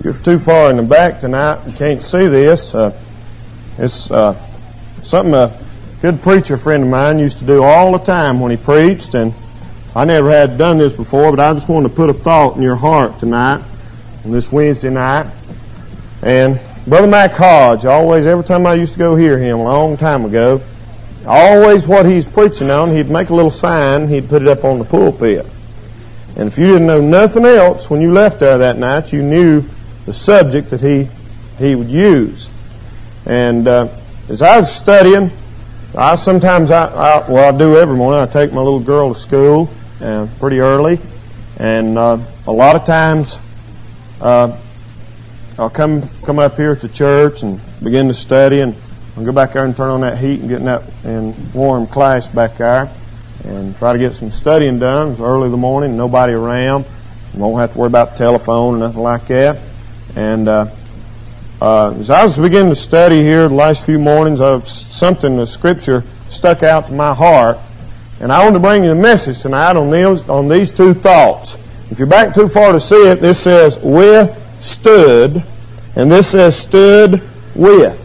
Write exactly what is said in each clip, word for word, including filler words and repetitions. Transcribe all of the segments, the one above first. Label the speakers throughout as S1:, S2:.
S1: you're too far in the back tonight, you can't see this. Uh, it's uh, something a good preacher friend of mine used to do all the time when he preached, and I never had done this before, but I just wanted to put a thought in your heart tonight, on this Wednesday night. And Brother Mac Hodge, always, every time I used to go hear him a long time ago, always what he's preaching on, he'd make a little sign, he'd put it up on the pulpit. And if you didn't know nothing else when you left there that night, you knew the subject that he he would use. And uh, as I was studying, I sometimes, I, I well, I do every morning, I take my little girl to school uh, pretty early. And uh, a lot of times, uh, I'll come come up here to church and begin to study, and I'll go back there and turn on that heat and get in that in warm class back there and try to get some studying done. It's early in the morning, nobody around. You won't have to worry about the telephone or nothing like that. And uh, uh, as I was beginning to study here the last few mornings, of something the Scripture stuck out to my heart, and I want to bring you a message tonight on these, on these two thoughts. If you're back too far to see it, this says withstood, and this says stood with.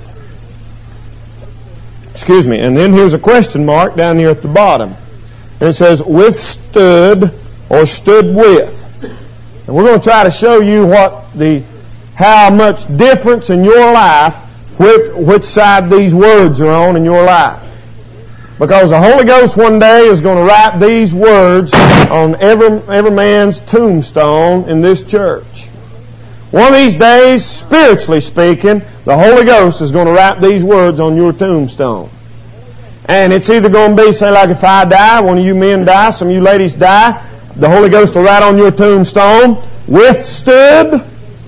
S1: Excuse me. And then here's a question mark down here at the bottom. And it says withstood or stood with. And we're going to try to show you what the how much difference in your life, which, which side these words are on in your life. Because the Holy Ghost one day is going to write these words on every, every man's tombstone in this church. One of these days, spiritually speaking, the Holy Ghost is going to write these words on your tombstone. And it's either going to be, say like if I die, one of you men die, some of you ladies die, the Holy Ghost will write on your tombstone, withstood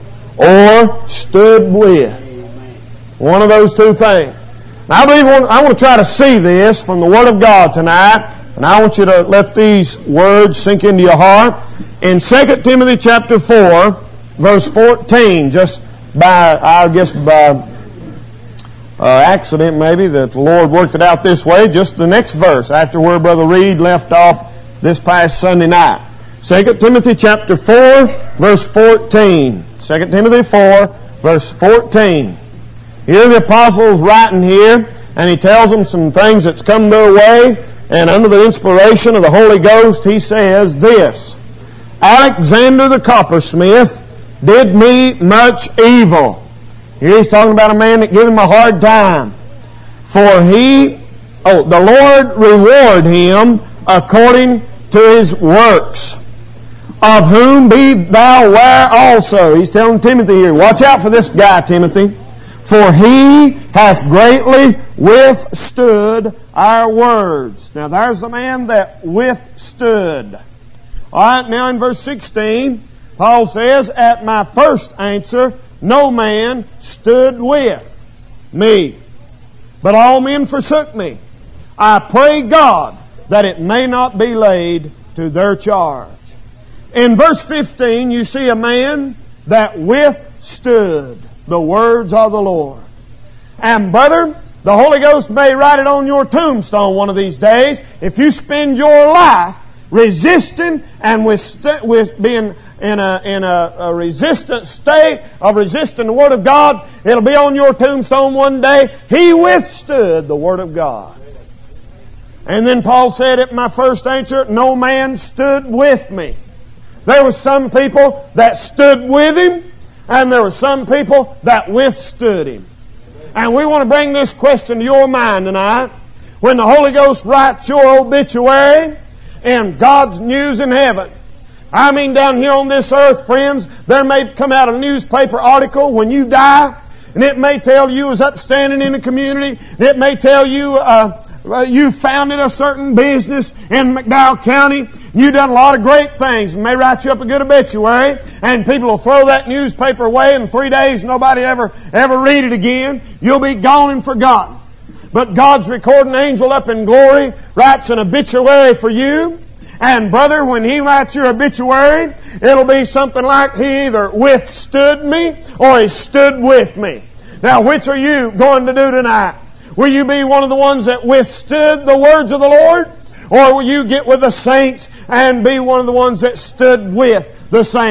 S1: or stood with. One of those two things. Now, I believe I want to try to see this from the Word of God tonight, and I want you to let these words sink into your heart. In Second Timothy chapter four, verse fourteen, just by, I guess by uh, accident maybe, that the Lord worked it out this way, just the next verse after where Brother Reed left off this past Sunday night. Second Timothy chapter four, verse fourteen. Second Timothy four, verse fourteen. Here the apostle's writing here, and he tells them some things that's come their way, and under the inspiration of the Holy Ghost, he says this: Alexander the coppersmith did me much evil. Here he's talking about a man that gave him a hard time. For he, oh, the Lord reward him according to his works, of whom be thou aware also. He's telling Timothy here, watch out for this guy, Timothy. For he hath greatly withstood our words. Now there's the man that withstood. All right, now in verse sixteen, Paul says, At my first answer, no man stood with me, but all men forsook me. I pray God that it may not be laid to their charge. In verse fifteen, you see a man that withstood the words of the Lord. And brother, the Holy Ghost may write it on your tombstone one of these days. If you spend your life resisting and with, with being in a in a, a resistant state of resisting the Word of God, it'll be on your tombstone one day. He withstood the Word of God. And then Paul said, at my first answer, no man stood with me. There were some people that stood with him, and there were some people that withstood him. And we want to bring this question to your mind tonight. When the Holy Ghost writes your obituary in God's news in heaven, I mean down here on this earth, friends, there may come out a newspaper article when you die, and it may tell you as upstanding in the community, it may tell you uh, you founded a certain business in McDowell County. You done a lot of great things. And may write you up a good obituary, and people will throw that newspaper away in three days. Nobody ever ever read it again. You'll be gone and forgotten. But God's recording angel up in glory writes an obituary for you. And brother, when he writes your obituary, it'll be something like he either withstood me or he stood with me. Now, which are you going to do tonight? Will you be one of the ones that withstood the words of the Lord? Or will you get with the saints and be one of the ones that stood with the saints?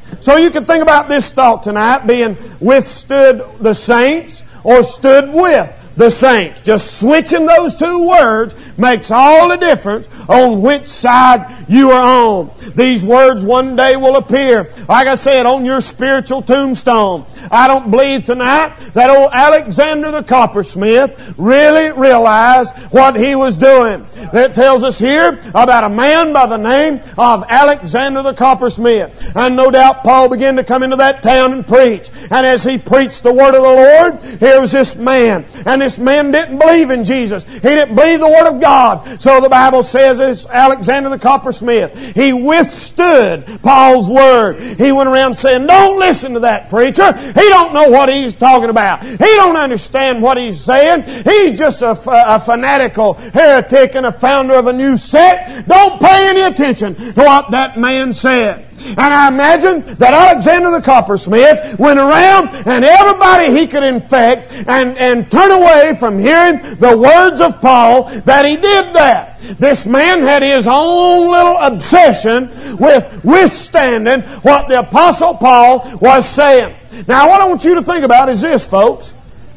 S1: So you can think about this thought tonight being withstood the saints or stood with the saints. Just switching those two words makes all the difference on which side you are on. These words one day will appear, like I said, on your spiritual tombstone. I don't believe tonight that old Alexander the coppersmith really realized what he was doing. It tells us here about a man by the name of Alexander the coppersmith. And no doubt Paul began to come into that town and preach. And as he preached the word of the Lord, here was this man. And this man didn't believe in Jesus. He didn't believe the word of God. So the Bible says it's Alexander the coppersmith. He withstood Paul's word. He went around saying, don't listen to that preacher. He don't know what he's talking about. He don't understand what he's saying. He's just a, a fanatical heretic and a founder of a new sect. Don't pay any attention to what that man said. And I imagine that Alexander the coppersmith went around and everybody he could infect and, and turn away from hearing the words of Paul, that he did that. This man had his own little obsession with withstanding what the Apostle Paul was saying. Now what I want you to think about is this, folks.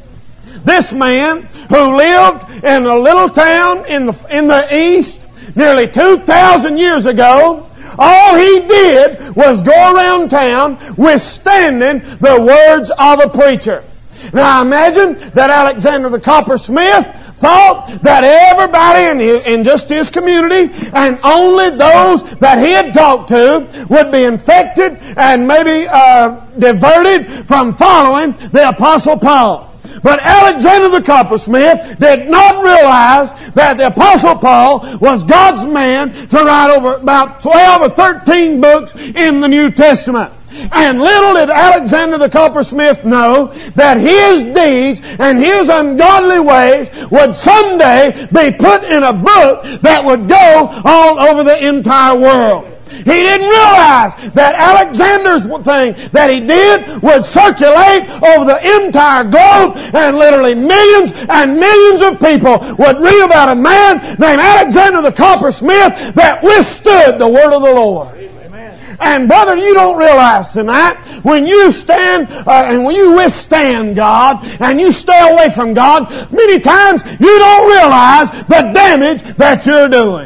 S1: This man who lived in a little town in the, in the east nearly two thousand years ago, all he did was go around town withstanding the words of a preacher. Now imagine that Alexander the coppersmith thought that everybody in, his, in just his community and only those that he had talked to would be infected and maybe uh, diverted from following the Apostle Paul. But Alexander the coppersmith did not realize that the Apostle Paul was God's man to write over about twelve or thirteen books in the New Testament. And little did Alexander the coppersmith know that his deeds and his ungodly ways would someday be put in a book that would go all over the entire world. He didn't realize that Alexander's thing that he did would circulate over the entire globe, and literally millions and millions of people would read about a man named Alexander the coppersmith that withstood the word of the Lord. And brother, you don't realize tonight, when you stand uh, and when you withstand God and you stay away from God, many times you don't realize the damage that you're doing.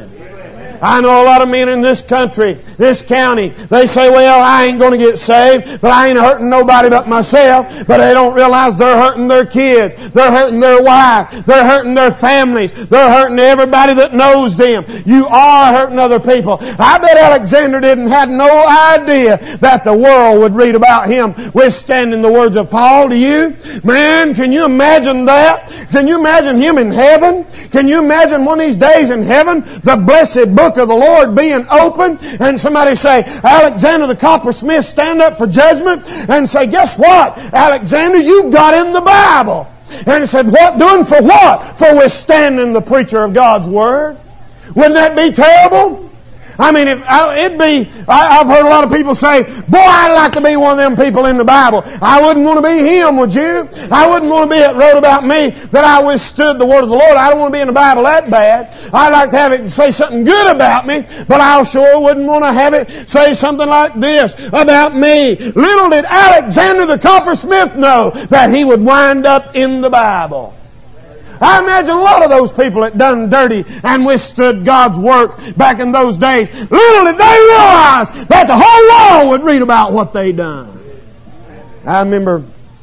S1: I know a lot of men in this country, this county, they say, well, I ain't going to get saved, but I ain't hurting nobody but myself. But they don't realize they're hurting their kids. They're hurting their wife. They're hurting their families. They're hurting everybody that knows them. You are hurting other people. I bet Alexander didn't have no idea that the world would read about him withstanding the words of Paul. Do you? Man, can you imagine that? Can you imagine him in heaven? Can you imagine one of these days in heaven, the blessed book of the Lord being open, and somebody say, Alexander the coppersmith, stand up for judgment, and say, guess what, Alexander, you got in the Bible. And he said, what doing for what? For withstanding the preacher of God's word. Wouldn't that be terrible? I mean, if, I, it'd be, I, I've heard a lot of people say, boy, I'd like to be one of them people in the Bible. I wouldn't want to be him, would you? I wouldn't want to be, it wrote about me that I withstood the word of the Lord. I don't want to be in the Bible that bad. I'd like to have it say something good about me, but I sure wouldn't want to have it say something like this about me. Little did Alexander the coppersmith know that he would wind up in the Bible. I imagine a lot of those people that done dirty and withstood God's work back in those days, little did they realize that the whole world would read about what they done. I remember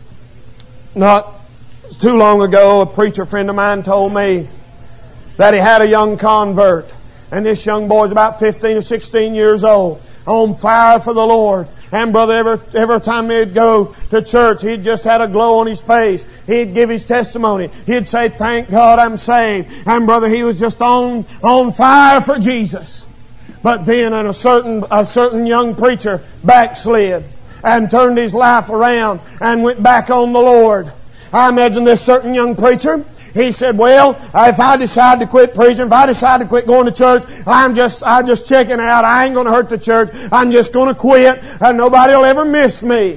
S1: not too long ago, a preacher friend of mine told me that he had a young convert, and this young boy's about fifteen or sixteen years old, on fire for the Lord. And brother, every, every time he'd go to church, he'd just had a glow on his face. He'd give his testimony. He'd say, thank God I'm saved. And brother, he was just on, on fire for Jesus. But then a certain, a certain young preacher backslid and turned his life around and went back on the Lord. I imagine this certain young preacher, he said, well, if I decide to quit preaching, if I decide to quit going to church, I'm just I'm just checking out. I ain't going to hurt the church. I'm just going to quit, and nobody will ever miss me.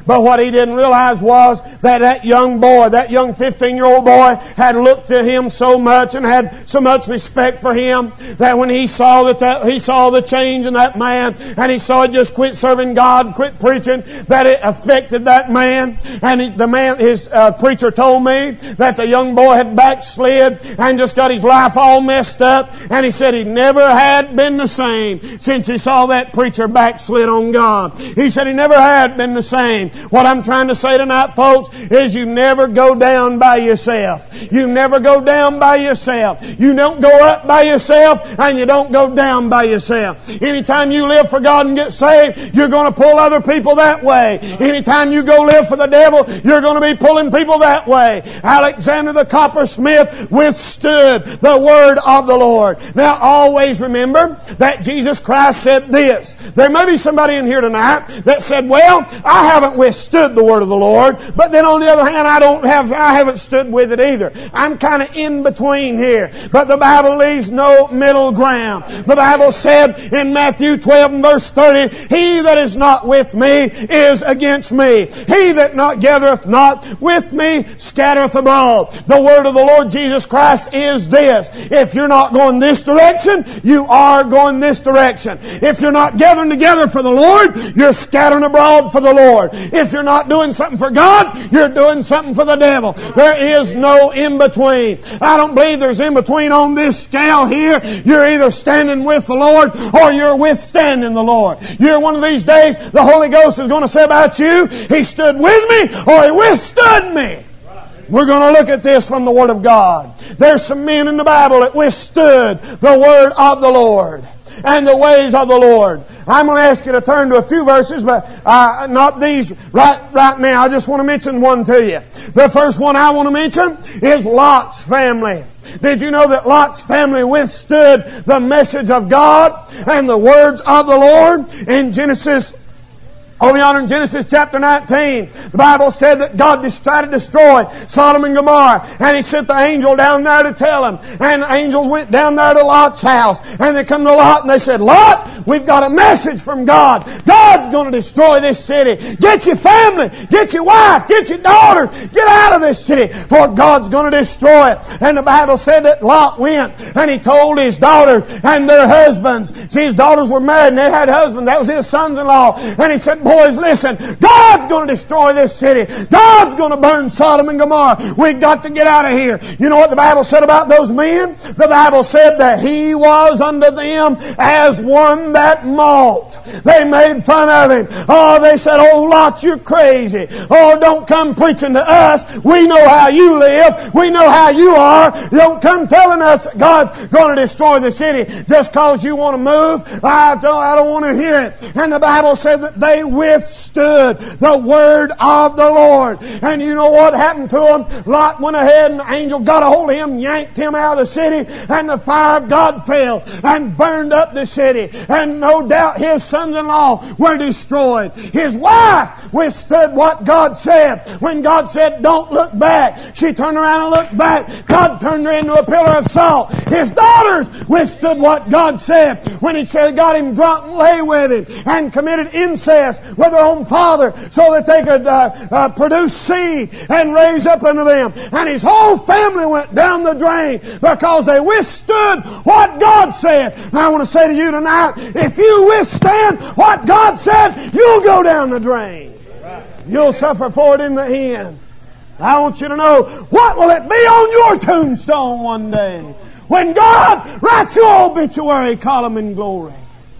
S1: But what he didn't realize was that that young boy, that young fifteen-year-old boy, had looked to him so much and had so much respect for him that when he saw that, that he saw the change in that man, and he saw it just quit serving God, quit preaching, that it affected that man. And he, the man, his uh, preacher told me that the young boy had backslid and just got his life all messed up. And he said he never had been the same since he saw that preacher backslid on God. He said he never had been the same. What I'm trying to say tonight, folks, is you never go down by yourself. You never go down by yourself. You don't go up by yourself, and you don't go down by yourself. Anytime you live for God and get saved, you're going to pull other people that way. Anytime you go live for the devil, you're going to be pulling people that way. Alexander the coppersmith withstood the word of the Lord. Now, always remember that Jesus Christ said this. There may be somebody in here tonight that said, well, I haven't withstood the word of the Lord, but then on the other hand, I don't have, I haven't stood with it either. I'm kind of in between here. But the Bible leaves no middle ground. The Bible said in Matthew twelve and verse thirty, he that is not with me is against me. He that not gathereth not with me scattereth abroad. The word of the Lord Jesus Christ is this. If you're not going this direction, you are going this direction. If you're not gathering together for the Lord, you're scattering abroad for the Lord. If you're not doing something for God, you're doing something for the devil. There is no in-between. I don't believe there's in-between on this scale here. You're either standing with the Lord or you're withstanding the Lord. You're one of these days, the Holy Ghost is going to say about you, He stood with me or He withstood me. We're going to look at this from the Word of God. There's some men in the Bible that withstood the Word of the Lord and the ways of the Lord. I'm going to ask you to turn to a few verses, but uh, not these right right now. I just want to mention one to you. The first one I want to mention is Lot's family. Did you know that Lot's family withstood the message of God and the words of the Lord? In Genesis Over yonder in Genesis chapter nineteen, the Bible said that God tried to destroy Sodom and Gomorrah, and He sent the angel down there to tell him. And the angels went down there to Lot's house, and they come to Lot and they said, Lot, we've got a message from God. God's going to destroy this city. Get your family, get your wife, get your daughter, get out of this city, for God's going to destroy it. And the Bible said that Lot went, and he told his daughters and their husbands. See, his daughters were married and they had husbands. That was his sons-in-law. And he said, boys, listen, God's going to destroy this city. God's going to burn Sodom and Gomorrah. We've got to get out of here. You know what the Bible said about those men? The Bible said that he was unto them as one that mocked. They made fun of him. Oh, they said, oh, Lot, you're crazy. Oh, don't come preaching to us. We know how you live. We know how you are. Don't come telling us that God's going to destroy the city just because you want to move. I don't, I don't want to hear it. And the Bible said that they withstood the word of the Lord. And you know what happened to them? Lot went ahead and the angel got a hold of him, yanked him out of the city, and the fire of God fell and burned up the city. And no doubt his sons-in-law were destroyed. His wife withstood what God said. When God said, don't look back, she turned around and looked back. God turned her into a pillar of salt. His daughters withstood what God said. When He said, got him drunk and lay with him and committed incest with their own father so that they could uh, uh, produce seed and raise up unto them. And his whole family went down the drain because they withstood what God said. And I want to say to you tonight, if you withstand what God said, you'll go down the drain. You'll suffer for it in the end. I want you to know, what will it be on your tombstone one day when God writes your obituary column in glory?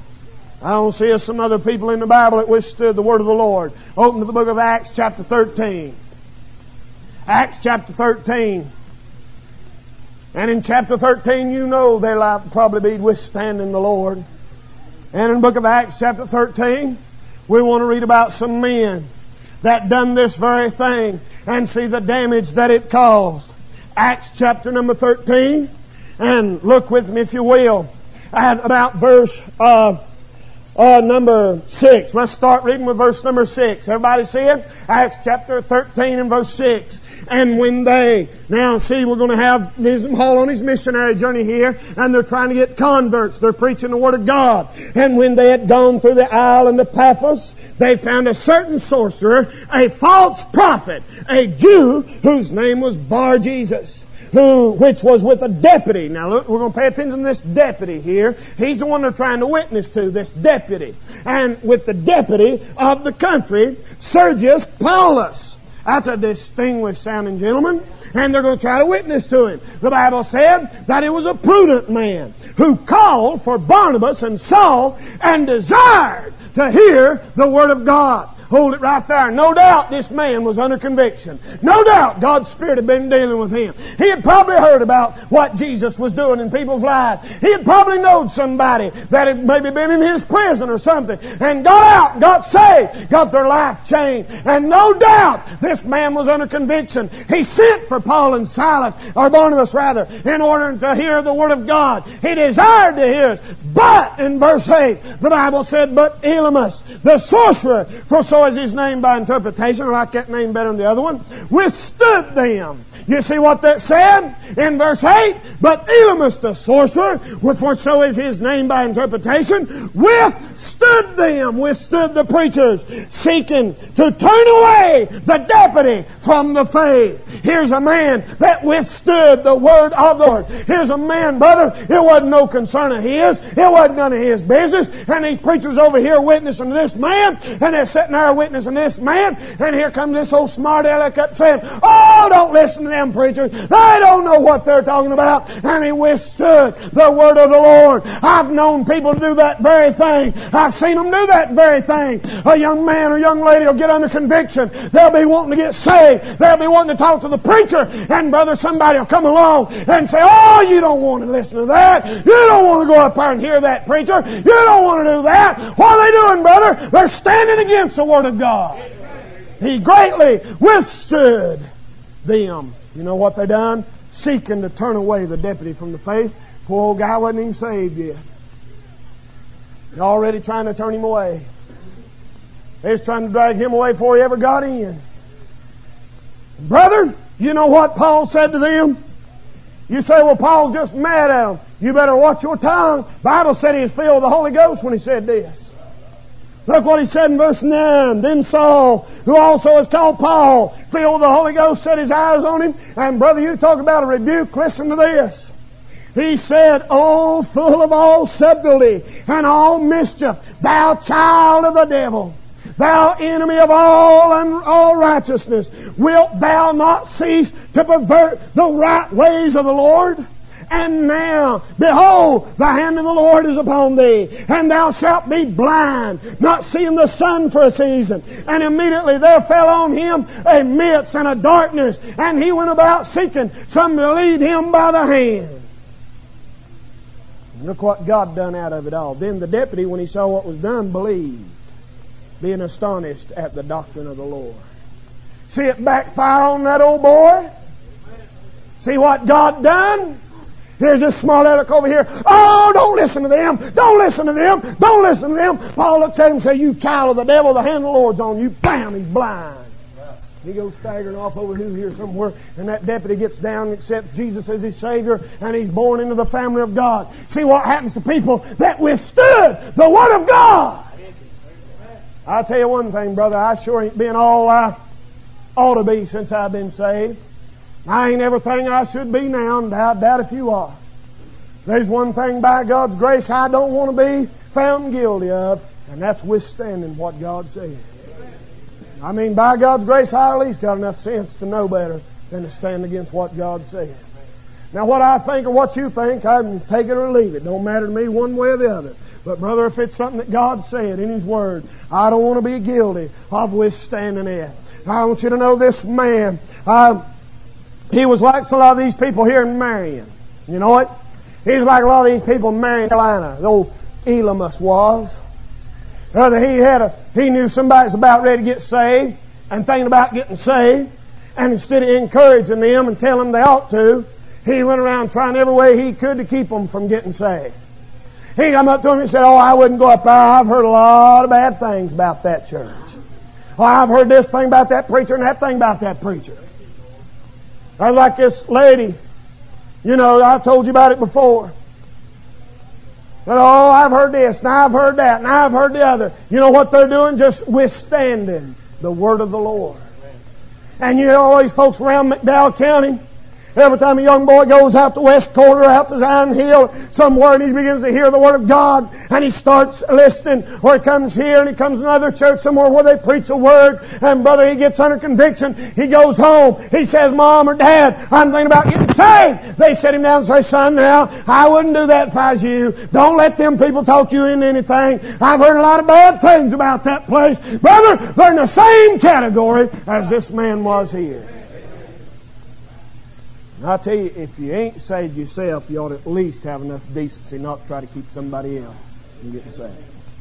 S1: I don't see some other people in the Bible that withstood the word of the Lord. Open to the book of Acts chapter thirteen. Acts chapter thirteen. And in chapter thirteen, you know they'll probably be withstanding the Lord. And in the book of Acts chapter thirteen, we want to read about some men that done this very thing and see the damage that it caused. Acts chapter number thirteen. And look with me, if you will, at about verse uh, uh, number six. Let's start reading with verse number six. Everybody see it? Acts chapter thirteen and verse six. And when they, now see, we're going to have Paul on his missionary journey here, and they're trying to get converts. They're preaching the Word of God. And when they had gone through the island of Paphos, they found a certain sorcerer, a false prophet, a Jew, whose name was Bar Jesus, who, which was with a deputy. Now look, we're going to pay attention to this deputy here. He's the one they're trying to witness to, this deputy. And with the deputy of the country, Sergius Paulus. That's a distinguished sounding gentleman. And they're going to try to witness to him. The Bible said that he was a prudent man who called for Barnabas and Saul and desired to hear the Word of God. Hold it right there. No doubt this man was under conviction. No doubt God's Spirit had been dealing with him. He had probably heard about what Jesus was doing in people's lives. He had probably known somebody that had maybe been in his prison or something and got out, got saved, got their life changed. And no doubt this man was under conviction. He sent for Paul and Silas, or Barnabas rather, in order to hear the Word of God. He desired to hear it. But, in verse eight, the Bible said, but Elymas, the sorcerer, for so is his name by interpretation, I like that name better than the other one, withstood them. You see what that said in verse eight? But Elymas the sorcerer, for so is his name by interpretation, withstood them, withstood the preachers, seeking to turn away the deputy from the faith. Here's a man that withstood the word of the Lord. Here's a man, brother, it wasn't no concern of his. It wasn't none of his business. And these preachers over here witnessing to this man, and they're sitting there witnessing this man, and here comes this old smart aleck up saying, oh, don't listen to them preachers. They don't know what they're talking about. And he withstood the word of the Lord. I've known people to do that very thing. I've seen them do that very thing. A young man or young lady will get under conviction. They'll be wanting to get saved. They'll be wanting to talk to the preacher. And brother, somebody will come along and say, oh, you don't want to listen to that. You don't want to go up there and hear that preacher. You don't want to do that. What are they doing, brother? They're standing against the Word of God. He greatly withstood them. You know what they done? Seeking to turn away the deputy from the faith. Poor old guy wasn't even saved yet. They're already trying to turn him away. They was trying to drag him away before he ever got in. Brother, you know what Paul said to them? You say, well, Paul's just mad at them. You better watch your tongue. The Bible said he was filled with the Holy Ghost when he said this. Look what he said in verse nine. Then Saul, who also is called Paul, filled with the Holy Ghost, set his eyes on him. And brother, you talk about a rebuke. Listen to this. He said, oh, full of all subtlety and all mischief, thou child of the devil, thou enemy of all and all righteousness, wilt thou not cease to pervert the right ways of the Lord? And now, behold, the hand of the Lord is upon thee, and thou shalt be blind, not seeing the sun for a season. And immediately there fell on him a mist and a darkness, and he went about seeking some to lead him by the hand. Look what God done out of it all. Then the deputy, when he saw what was done, believed, being astonished at the doctrine of the Lord. See it backfire on that old boy? See what God done? Here's this smart aleck over here. Oh, don't listen to them. Don't listen to them. Don't listen to them. Paul looks at him and says, you child of the devil, the hand of the Lord's on you. Bam, he's blind. He goes staggering off over here somewhere, and that deputy gets down and accepts Jesus as his Savior, and he's born into the family of God. See what happens to people that withstood the Word of God. I'll tell you one thing, brother. I sure ain't been all I ought to be since I've been saved. I ain't everything I should be now, and I doubt if you are. There's one thing by God's grace I don't want to be found guilty of, and that's withstanding what God said. I mean, by God's grace, I at least got enough sense to know better than to stand against what God said. Now, what I think or what you think, I can take it or leave it. Don't matter to me one way or the other. But, brother, if it's something that God said in His Word, I don't want to be guilty of withstanding it. I want you to know this man, uh, he was like a lot of these people here in Marion. You know it? He's like a lot of these people in Marion, Carolina. The old Elymas was. Brother, he had a, he knew somebody's about ready to get saved and thinking about getting saved. And instead of encouraging them and telling them they ought to, he went around trying every way he could to keep them from getting saved. He come up to him and said, oh, I wouldn't go up there. I've heard a lot of bad things about that church. Oh, I've heard this thing about that preacher and that thing about that preacher. I like this lady. You know, I told you about it before. But, oh, I've heard this, and I've heard that, and I've heard the other. You know what they're doing? Just withstanding the Word of the Lord. And you know all these folks around McDowell County, every time a young boy goes out the west quarter, out to Zion Hill, somewhere, and he begins to hear the Word of God, and he starts listening, or he comes here, and he comes to another church somewhere where they preach a Word, and brother, he gets under conviction, he goes home, he says, Mom or Dad, I'm thinking about getting saved. They sit him down and say, son, now, I wouldn't do that if I was you. Don't let them people talk you into anything. I've heard a lot of bad things about that place. Brother, they're in the same category as this man was here. And I tell you, if you ain't saved yourself, you ought to at least have enough decency not to try to keep somebody else from getting saved.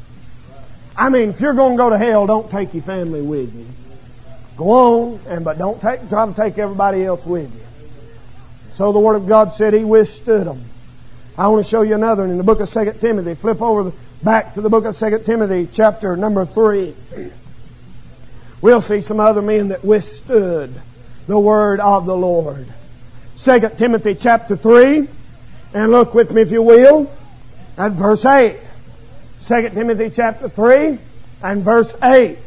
S1: I mean, if you're going to go to hell, don't take your family with you. Go on, and but don't take, try to take everybody else with you. So the Word of God said He withstood them. I want to show you another one in the book of Second Timothy. Flip over the, back to the book of Second Timothy, chapter number three. We'll see some other men that withstood the Word of the Lord. Second Timothy chapter three, and look with me if you will, at verse eight. Second Timothy chapter three and verse eight.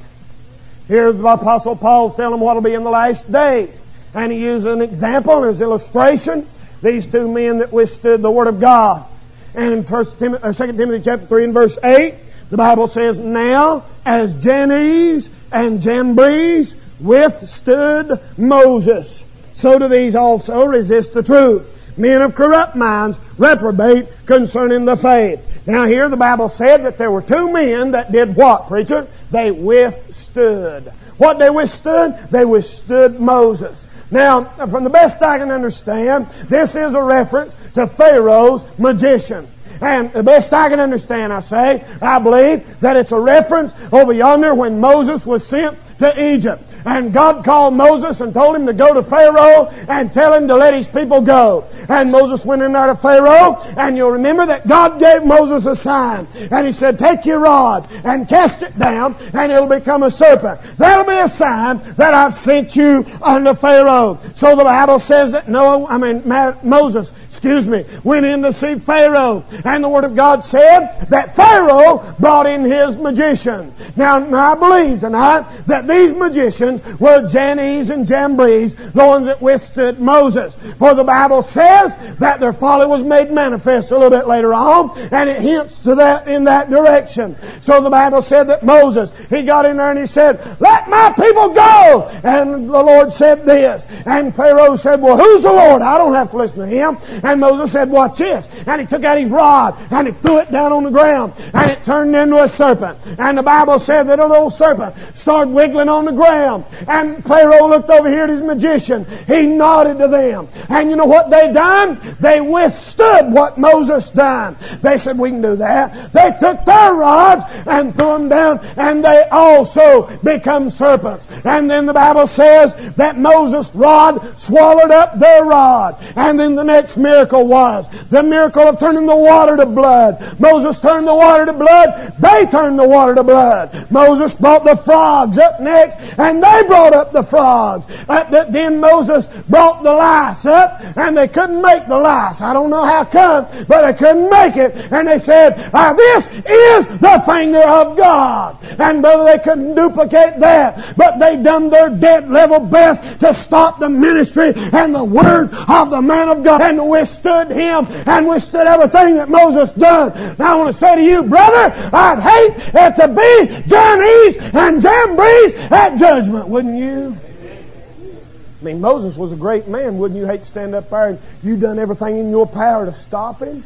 S1: Here the Apostle Paul's telling them what will be in the last days. And he uses an example as illustration. These two men that withstood the Word of God. And in First Timothy, or Second Timothy chapter three and verse eight, the Bible says, now as Jannes and Jambres withstood Moses, so do these also resist the truth. Men of corrupt minds reprobate concerning the faith. Now here the Bible said that there were two men that did what, preacher? They withstood. What they withstood? They withstood Moses. Now, from the best I can understand, this is a reference to Pharaoh's magician. And the best I can understand, I say, I believe that it's a reference over yonder when Moses was sent to Egypt. And God called Moses and told him to go to Pharaoh and tell him to let his people go. And Moses went in there to Pharaoh, and you'll remember that God gave Moses a sign. And He said, take your rod and cast it down, and it'll become a serpent. That'll be a sign that I've sent you unto Pharaoh. So the Bible says that Noah, I mean Moses, excuse me, went in to see Pharaoh. And the Word of God said that Pharaoh brought in his magician. Now, I believe tonight that these magicians were Jannes and Jambres, the ones that withstood Moses. For the Bible says that their folly was made manifest a little bit later on, and it hints to that in that direction. So the Bible said that Moses, he got in there and he said, let my people go! And the Lord said this. And Pharaoh said, well, who's the Lord? I don't have to listen to him. And Moses said, watch this. And he took out his rod and he threw it down on the ground, and it turned into a serpent. And the Bible said that a little serpent started wiggling on the ground. And Pharaoh looked over here at his magician. He nodded to them. And you know what they done? They withstood what Moses done. They said, we can do that. They took their rods and threw them down, and they also become serpents. And then the Bible says that Moses' rod swallowed up their rod. And then the next miracle was the miracle of turning the water to blood. Moses turned the water to blood. They turned the water to blood. Moses brought the frogs up next, and they brought up the frogs. Then Moses brought the lice up, and they couldn't make the lice. I don't know how come, but they couldn't make it. And they said, ah, this is the finger of God. And brother, they couldn't duplicate that, but they done their dead level best to stop the ministry and the word of the man of God, and withstood him and withstood everything that Moses done. Now I want to say to you, brother, I'd hate it to be Jannes and Jambres at judgment, wouldn't you? I mean, Moses was a great man. Wouldn't you hate to stand up there and you done everything in your power to stop him?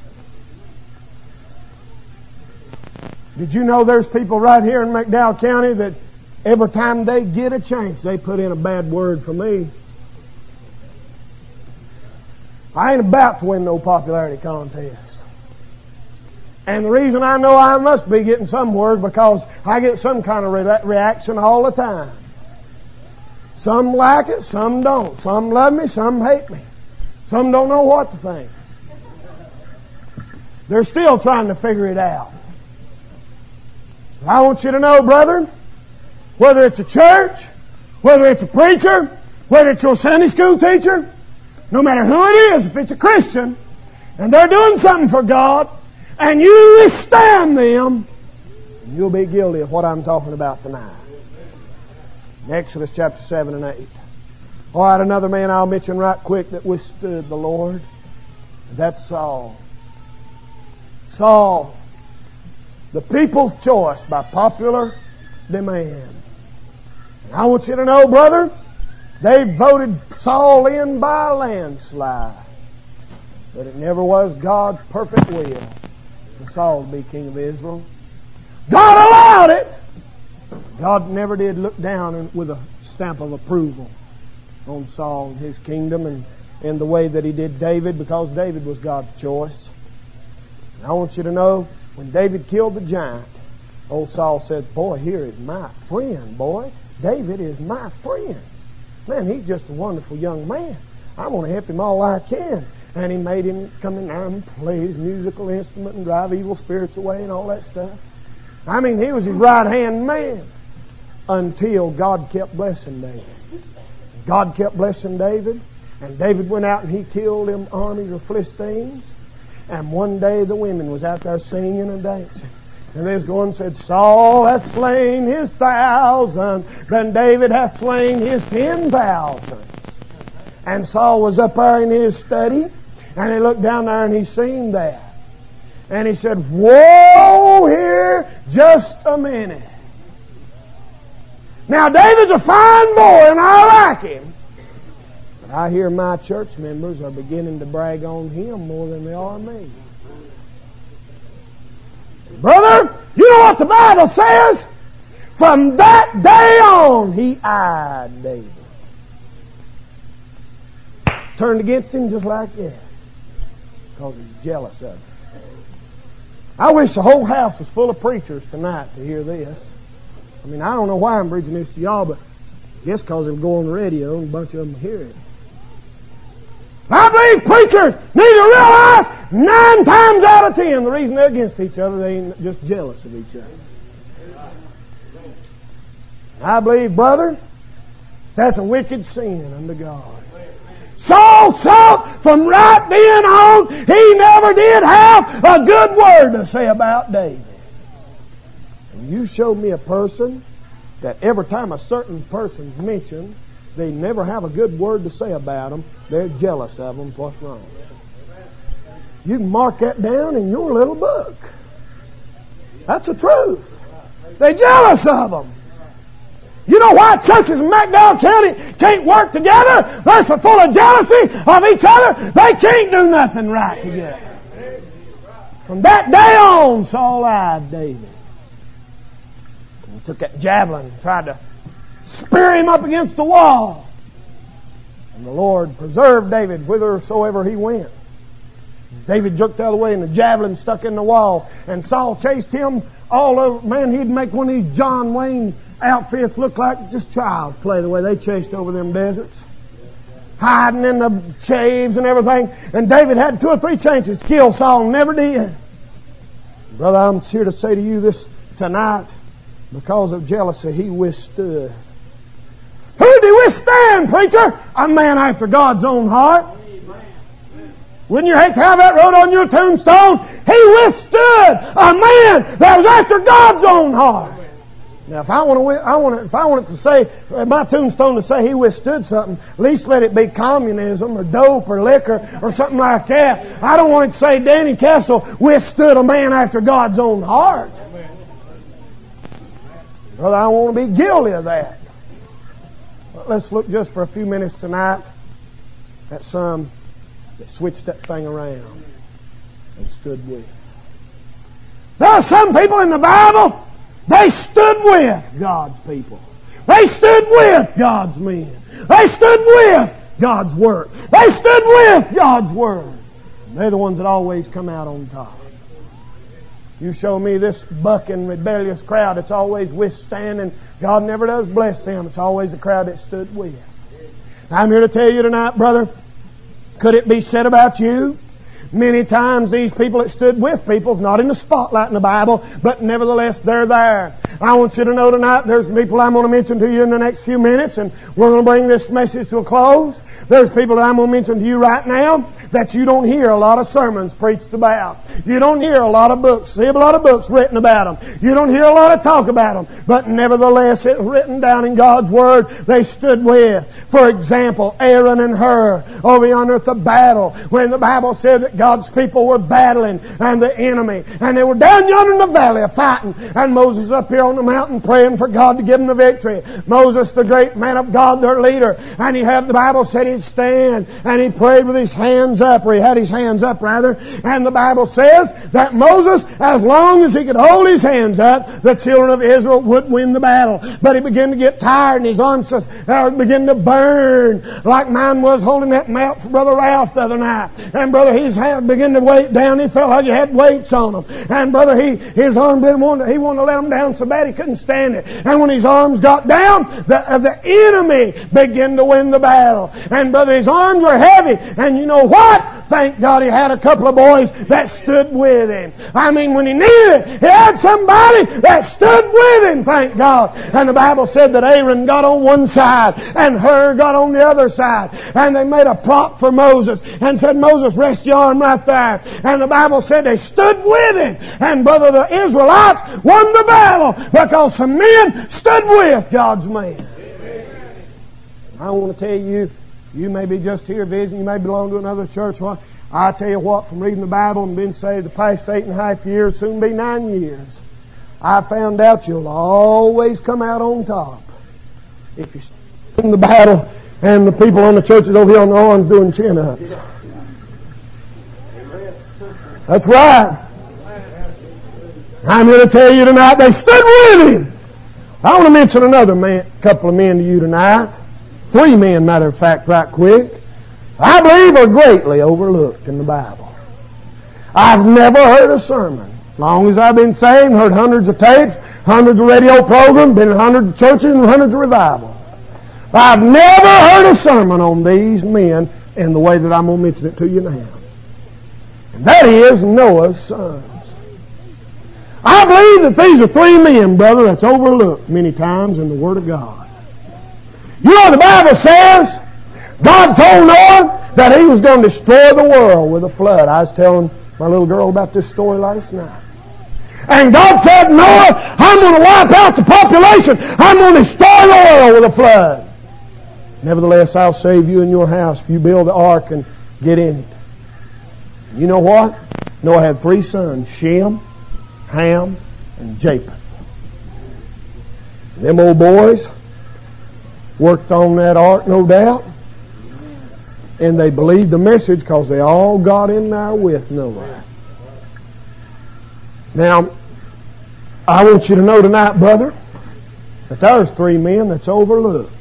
S1: Did you know there's people right here in McDowell County that every time they get a chance, they put in a bad word for me? I ain't about to win no popularity contest. And the reason I know I must be getting some word because I get some kind of re- reaction all the time. Some like it, some don't. Some love me, some hate me. Some don't know what to think. They're still trying to figure it out. I want you to know, brother, whether it's a church, whether it's a preacher, Whether it's your Sunday school teacher, no matter who it is, if it's a Christian, and they're doing something for God, and you withstand them, you'll be guilty of what I'm talking about tonight. In Exodus chapter seven and eight. All right, another man I'll mention right quick that withstood the Lord. That's Saul. Saul, the people's choice by popular demand. And I want you to know, brother, they voted Saul in by a landslide. But it never was God's perfect will for Saul to be king of Israel. God allowed it. God never did look down with a stamp of approval on Saul and his kingdom and, and the way that he did David, because David was God's choice. And I want you to know, when David killed the giant, old Saul said, boy, here is my friend, boy. David is my friend. Man, he's just a wonderful young man. I want to help him all I can. And he made him come in there and play his musical instrument and drive evil spirits away and all that stuff. I mean, he was his right-hand man until God kept blessing David. God kept blessing David, and David went out and he killed them armies of Philistines. And one day the women was out there singing and dancing. And they was going and said, Saul hath slain his thousand, then David hath slain his ten thousand. And Saul was up there in his study, and he looked down there and he seen that. And he said, whoa, here, just a minute. Now, David's a fine boy, and I like him. But I hear my church members are beginning to brag on him more than they are me. Brother, you know what the Bible says? From that day on, he eyed David. Turned against him just like that. Because he's jealous of him. I wish the whole house was full of preachers tonight to hear this. I mean, I don't know why I'm preaching this to y'all, but I guess because it'll go on the radio and a bunch of them hear it. I believe preachers need to realize nine times out of ten the reason they're against each other, they ain't just jealous of each other. I believe, brother, that's a wicked sin unto God. Saul saw from right then on, he never did have a good word to say about David. And you showed me a person that every time a certain person's mentioned, they never have a good word to say about them. They're jealous of them. What's wrong? You can mark that down in your little book. That's the truth. They're jealous of them. You know why churches in McDowell County can't work together? They're so full of jealousy of each other, they can't do nothing right together. From that day on, Saul eyed David. He took that javelin and tried to spear him up against the wall. And the Lord preserved David whithersoever he went. David jerked out of the way and the javelin stuck in the wall. And Saul chased him all over. Man, he'd make one of these John Wayne outfits look like just child's play the way they chased over them deserts. Hiding in the caves and everything. And David had two or three chances to kill Saul and never did. Brother, I'm here to say to you this tonight, because of jealousy, he withstood. Who did he withstand, preacher? A man after God's own heart. Wouldn't you hate to have that wrote on your tombstone? He withstood a man that was after God's own heart. Now, if I want to, I want to, if I want it to say my tombstone to say he withstood something, at least let it be communism or dope or liquor or something like that. I don't want it to say Danny Castle withstood a man after God's own heart. Brother, I want to be guilty of that. But let's look just for a few minutes tonight at some that switched that thing around and stood with. There are some people in the Bible, they stood with God's people. They stood with God's men. They stood with God's work. They stood with God's word. And they're the ones that always come out on top. You show me this bucking, rebellious crowd that's always withstanding. God never does bless them. It's always the crowd that stood with. I'm here to tell you tonight, brother, could it be said about you? Many times these people that stood with people's not in the spotlight in the Bible, but nevertheless they're there. I want you to know tonight there's people I'm going to mention to you in the next few minutes, and we're going to bring this message to a close. There's people that I'm going to mention to you right now that you don't hear a lot of sermons preached about. You don't hear a lot of books, see a lot of books written about them. You don't hear a lot of talk about them. But nevertheless, it's written down in God's Word, they stood with. For example, Aaron and Hur over yonder at the battle, when the Bible said that God's people were battling and the enemy, and they were down yonder in the valley fighting, and Moses up here on the mountain praying for God to give them the victory. Moses, the great man of God, their leader, and he had, the Bible said he'd stand, and he prayed with his hands up, or he had his hands up rather, and the Bible says that Moses, as long as he could hold his hands up, the children of Israel would win the battle. But he began to get tired, and his arms uh, began to burn, like mine was holding that mount for Brother Ralph the other night. And brother, his hand began to weight down. He felt like he had weights on him. And brother, he his arm didn't want to, he wanted to let him down so bad he couldn't stand it. And when his arms got down, the uh, the enemy began to win the battle. And brother, his arms were heavy. And you know what? Thank God he had a couple of boys that stood with him. I mean, when he needed it, he had somebody that stood with him, thank God. And the Bible said that Aaron got on one side and Hur got on the other side. And they made a prop for Moses and said, Moses, rest your arm right there. And the Bible said they stood with him. And brother, the Israelites won the battle because some men stood with God's man. I want to tell you, you may be just here visiting, you may belong to another church. Well, I tell you what, from reading the Bible and being saved the past eight and a half years, soon be nine years, I found out you'll always come out on top if you stand in the battle and the people on the churches over here on the arms doing chin-ups. That's right. I'm here to tell you tonight, they stood with him. I want to mention another man, couple of men to you tonight. Three men, matter of fact, right quick. I believe are greatly overlooked in the Bible. I've never heard a sermon. As long as I've been saved, heard hundreds of tapes, hundreds of radio programs, been in hundreds of churches and hundreds of revivals. I've never heard a sermon on these men in the way that I'm going to mention it to you now. And that is Noah's sons. I believe that these are three men, brother, that's overlooked many times in the Word of God. You know, the Bible says God told Noah that he was going to destroy the world with a flood. I was telling my little girl about this story last night. And God said, Noah, I'm going to wipe out the population. I'm going to destroy the world with a flood. Nevertheless, I'll save you and your house if you build the ark and get in it. You know what? Noah had three sons, Shem, Ham, and Japheth. Them old boys worked on that ark, no doubt. And they believed the message because they all got in there with Noah. Now, I want you to know tonight, brother, that there's three men that's overlooked.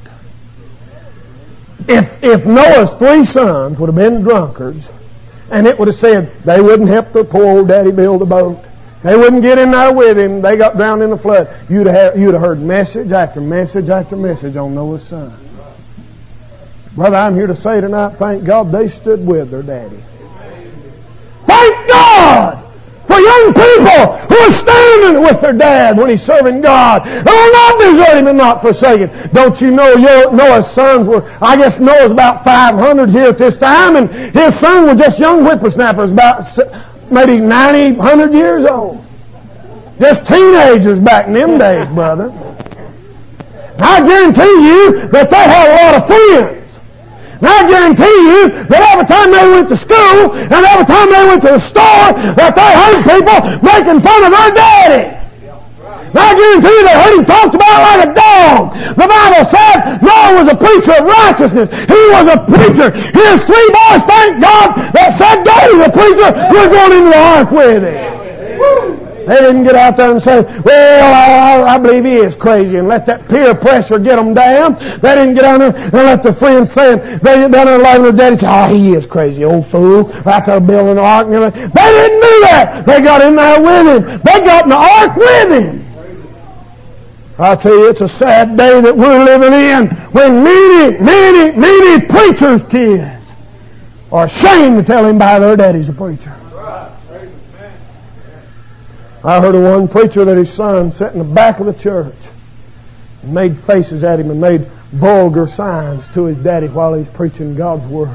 S1: If, if Noah's three sons would have been drunkards, and it would have said they wouldn't help their poor old daddy build the boat, they wouldn't get in there with him, they got drowned in the flood, you'd have, you'd have heard message after message after message on Noah's son. Brother, I'm here to say tonight, thank God they stood with their daddy. Thank God for young people who are standing with their dad when he's serving God. They will not desert him and not forsake him. Don't you know Noah's sons were, I guess Noah's about five hundred here at this time, and his sons were just young whippersnappers, about maybe ninety, one hundred years old. Just teenagers back in them days, brother. I guarantee you that they had a lot of friends. And I guarantee you that every time they went to school and every time they went to the store, that they heard people making fun of their daddy. And I guarantee you they heard him talked about like a dog. The Bible said Noah was a preacher of righteousness. He was a preacher. His three boys, thank God, that said Daddy, the preacher, we're going into the ark with him. They didn't get out there and say, well, I, I believe he is crazy, and let that peer pressure get them down. They didn't get down there and let the friends say it. They get down there and lie with their daddy and say, oh, he is crazy, old fool. Right there building the ark and everything. They didn't do that. They got in there with him. They got in the ark with him. I tell you, it's a sad day that we're living in when many, many, many preachers' kids are ashamed to tell him by their daddy's a preacher. I heard of one preacher that his son sat in the back of the church and made faces at him and made vulgar signs to his daddy while he's preaching God's Word.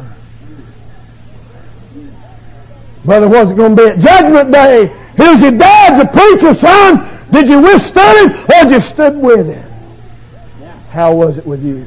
S1: Brother, what's it going to be at Judgment Day? Here's your dad's a preacher, son. Did you withstand him or did you stood with him? How was it with you?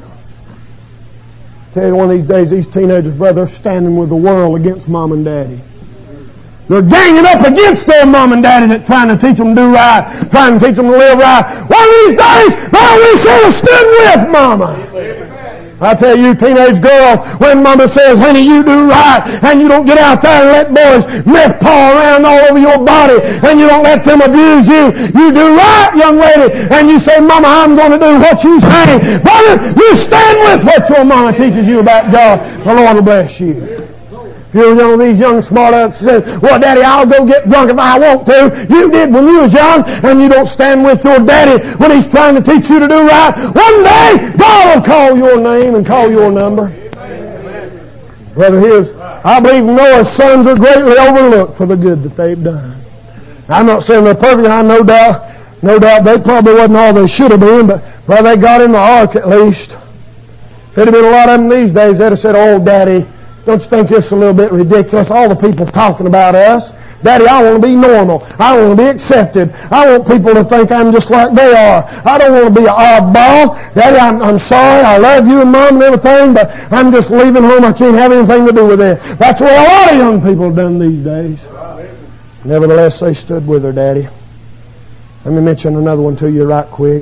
S1: I tell you, one of these days, these teenagers, brother, they're standing with the world against mom and daddy. They're ganging up against their mom and daddy that's trying to teach them to do right, trying to teach them to live right. One of these days, they we should have stood with mama. I tell you, teenage girl, when mama says, honey, you do right, and you don't get out there and let boys meth paw around all over your body, and you don't let them abuse you, you do right, young lady, and you say, mama, I'm going to do what you say. Brother, you stand with what your mama teaches you about God. The Lord will bless you. If you're one of these young smart ass that says, well, daddy, I'll go get drunk if I want to. You did when you was young, and you don't stand with your daddy when he's trying to teach you to do right. One day, God will call your name and call your number. Amen. Brother, here's, I believe Noah's sons are greatly overlooked for the good that they've done. I'm not saying they're perfect. I no doubt, no doubt they probably wasn't all they should have been, but brother, they got in the ark at least. There'd have been a lot of them these days. They'd have said, oh, daddy, don't you think it's a little bit ridiculous? All the people talking about us. Daddy, I want to be normal. I want to be accepted. I want people to think I'm just like they are. I don't want to be an oddball. Daddy, I'm, I'm sorry. I love you and Mom and everything, but I'm just leaving home. I can't have anything to do with it. That's what a lot of young people have done these days. Nevertheless, they stood with her, Daddy. Let me mention another one to you right quick.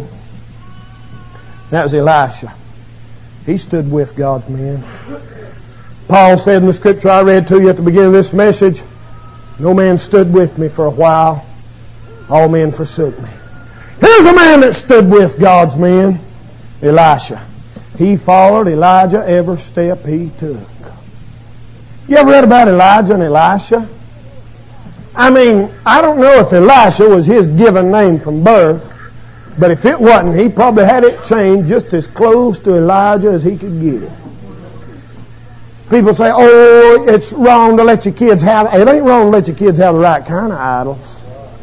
S1: That was Elisha. He stood with God's men. Paul said in the scripture I read to you at the beginning of this message, no man stood with me for a while. All men forsook me. Here's a man that stood with God's men, Elisha. He followed Elijah every step he took. You ever read about Elijah and Elisha? I mean, I don't know if Elisha was his given name from birth, but if it wasn't, he probably had it changed just as close to Elijah as he could get it. People say, oh, it's wrong to let your kids have, it ain't wrong to let your kids have the right kind of idols.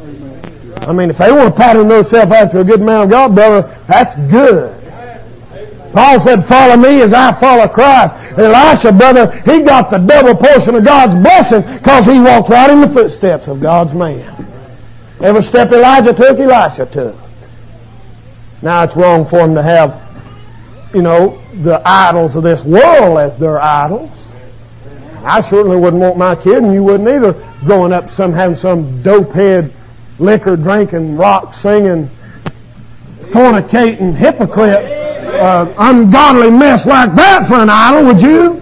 S1: I mean, if they want to pattern themselves after a good man of God, brother, that's good. Paul said, follow me as I follow Christ. Elisha, brother, he got the double portion of God's blessing because he walked right in the footsteps of God's man. Every step Elijah took, Elisha took. Now it's wrong for him to have, you know, the idols of this world as their idols. I certainly wouldn't want my kid, and you wouldn't either, growing up some having some dope-head, liquor drinking, rock singing, fornicating, hypocrite, uh, ungodly mess like that for an idol, would you?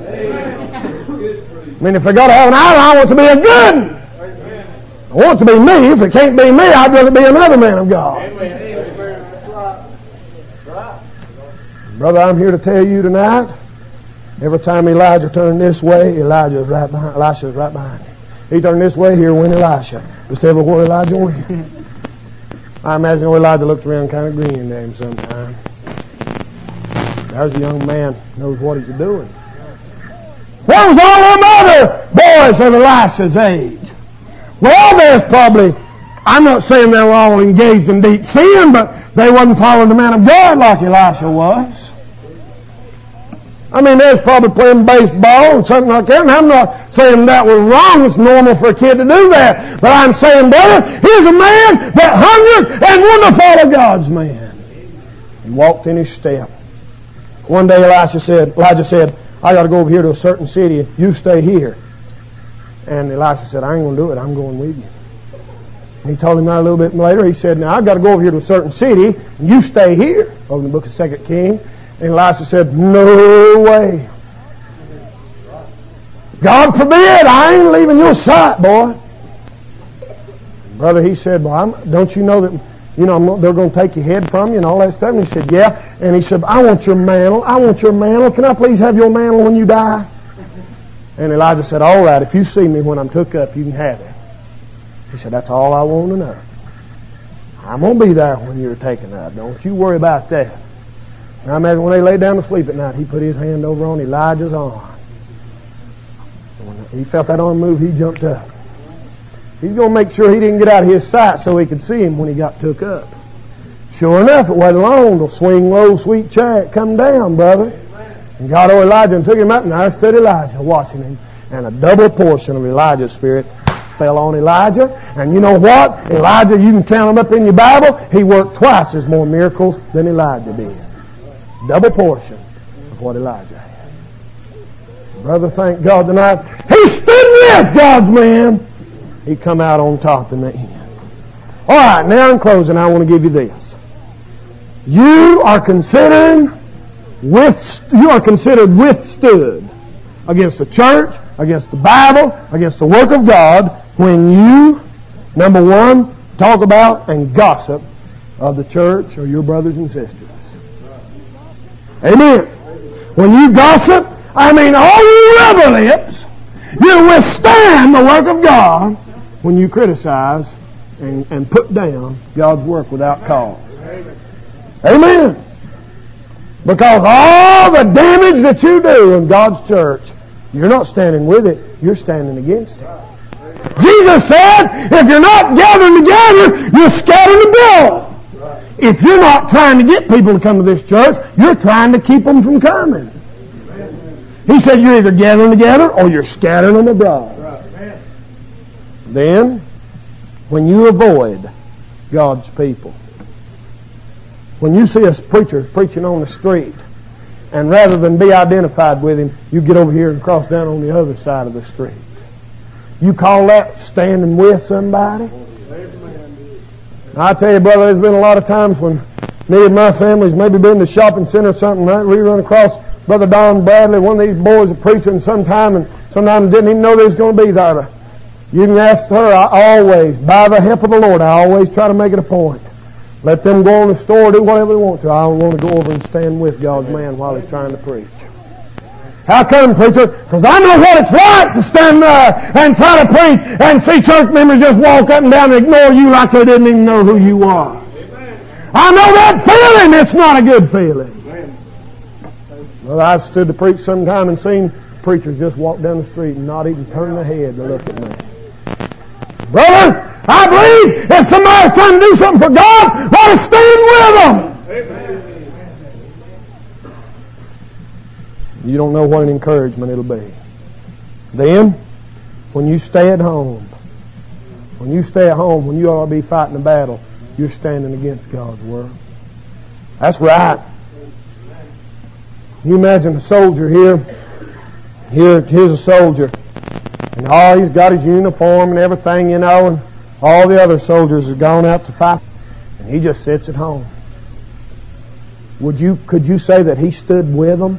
S1: I mean, if they got to have an idol, I want it to be a good one. I want it to be me. If it can't be me, I'd rather be another man of God. Brother, I'm here to tell you tonight, every time Elijah turned this way, Elijah was right behind, Elisha was right behind him. He turned this way, here went Elisha. Just everywhere Elijah went. I imagine old Elijah looked around kind of grinned at him sometime. There's a young man knows what he's doing. Where was all them other boys of Elisha's age? Well, there's probably, I'm not saying they were all engaged in deep sin, but they wasn't following the man of God like Elisha was. I mean, there's probably playing baseball and something like that, and I'm not saying that was wrong. It's normal for a kid to do that. But I'm saying, brother, here's a man that hungered and wanted to follow God's man. He walked in his step. One day Elisha said, Elijah said, I got to go over here to a certain city. You stay here. And Elisha said, I ain't going to do it. I'm going with you. And he told him that a little bit later. He said, now I've got to go over here to a certain city. And you stay here. Over in the book of Second Kings. And Elisha said, no way. God forbid, I ain't leaving your sight, boy. Brother, he said, well, I'm, don't you know that, you know, I'm, they're going to take your head from you and all that stuff? And he said, yeah. And he said, I want your mantle. I want your mantle. Can I please have your mantle when you die? And Elijah said, all right, if you see me when I'm took up, you can have it. He said, that's all I want to know. I'm going to be there when you're taken up. Don't you worry about that. And I imagine when they laid down to sleep at night, he put his hand over on Elijah's arm. And when he felt that arm move, he jumped up. He's going to make sure he didn't get out of his sight so he could see him when he got took up. Sure enough, it wasn't long till swing low, sweet chariot come down, brother. And God over Elijah and took him up, and there stood Elijah watching him. And a double portion of Elijah's spirit fell on Elijah. And you know what? Elijah, you can count him up in your Bible. He worked twice as more miracles than Elijah did. Double portion of what Elijah had. Brother, thank God tonight. He stood with God's man. He come out on top in the end. All right, now in closing, I want to give you this. You are considering with, you are considered withstood against the church, against the Bible, against the work of God when you, number one, talk about and gossip of the church or your brothers and sisters. Amen. When you gossip, I mean all you rubber lips, you withstand the work of God when you criticize and, and put down God's work without cause. Amen. Because all the damage that you do in God's church, you're not standing with it, you're standing against it. Jesus said, if you're not gathering together, you're scattering abroad. If you're not trying to get people to come to this church, you're trying to keep them from coming. He said you're either gathering together or you're scattering them abroad. Then, when you avoid God's people, when you see a preacher preaching on the street, and rather than be identified with him, you get over here and cross down on the other side of the street. You call that standing with somebody? I tell you, brother, there's been a lot of times when me and my family's maybe been to the shopping center or something, right? We run across Brother Don Bradley, one of these boys is preaching sometime, and sometimes didn't even know they was going to be there. You can ask her. I always, by the help of the Lord, I always try to make it a point. Let them go in the store, do whatever they want to. I don't want to go over and stand with God's man while he's trying to preach. How come, preacher? Because I know what it's like to stand there and try to preach and see church members just walk up and down and ignore you like they didn't even know who you are. I know that feeling. It's not a good feeling. Well, I've stood to preach sometime and seen preachers just walk down the street and not even turn their head to look at me. Brother, I believe if somebody's trying to do something for God, let us stand with them. Amen. You don't know what an encouragement it'll be. Then, when you stay at home, when you stay at home, when you ought to be fighting a battle, you're standing against God's word. That's right. You imagine a soldier here. Here, here's a soldier. And oh, he's got his uniform and everything, you know, and all the other soldiers have gone out to fight. And he just sits at home. Would you, could you say that he stood with them?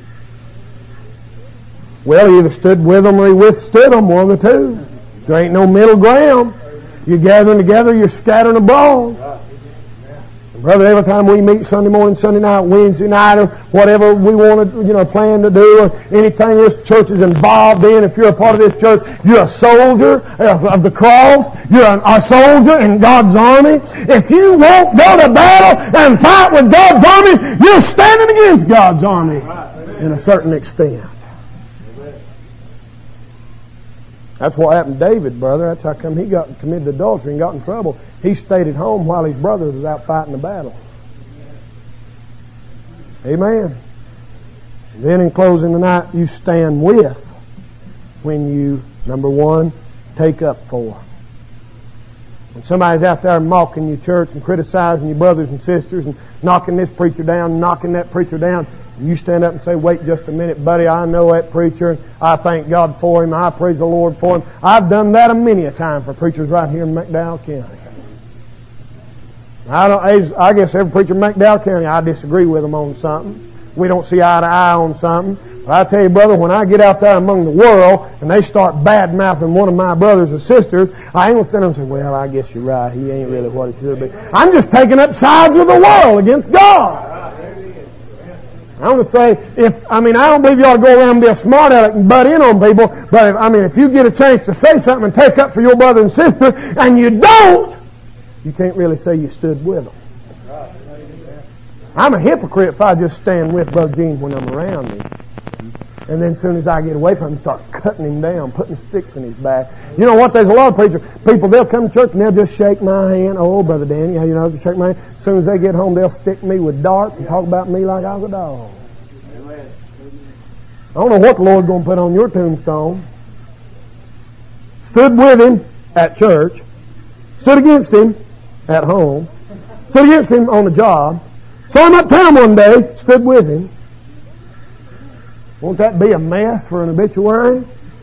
S1: Well, he either stood with them or he withstood them, one of the two. There ain't no middle ground. You're gathering together, you're scattering abroad. Brother, every time we meet Sunday morning, Sunday night, Wednesday night, or whatever we want to, you know, plan to do, or anything this church is involved in, if you're a part of this church, you're a soldier of the cross. You're a soldier in God's army. If you won't go to battle and fight with God's army, you're standing against God's army in a certain extent. That's what happened to David, brother. That's how come he got committed adultery and got in trouble. He stayed at home while his brothers was out fighting the battle. Amen. And then in closing tonight, you stand with when you, number one, take up for. When somebody's out there mocking your church and criticizing your brothers and sisters and knocking this preacher down, knocking that preacher down, you stand up and say, wait just a minute, buddy, I know that preacher, and I thank God for him, I praise the Lord for him. I've done that a many a time for preachers right here in McDowell County. I don't, I guess every preacher in McDowell County, I disagree with them on something. We don't see eye to eye on something. But I tell you, brother, when I get out there among the world and they start bad-mouthing one of my brothers or sisters, I ain't going to stand there and say, well, I guess you're right, he ain't really what he should be. I'm just taking up sides with the world against God. I want to say, if, I mean, I don't believe you ought to go around and be a smart aleck and butt in on people, but if, I mean, if you get a chance to say something and take up for your brother and sister, and you don't, you can't really say you stood with them. I'm a hypocrite if I just stand with Brother Gene when I'm around him. And then as soon as I get away from him, start cutting him down, putting sticks in his back. You know what? There's a lot of preachers, people, they'll come to church and they'll just shake my hand. Oh, Brother Danny, you know, just shake my hand. As soon as they get home, they'll stick me with darts and talk about me like I was a dog. I don't know what the Lord's going to put on your tombstone. Stood with him at church. Stood against him at home. Stood against him on the job. Saw him uptown one day. Stood with him. Won't that be a mess for an obituary?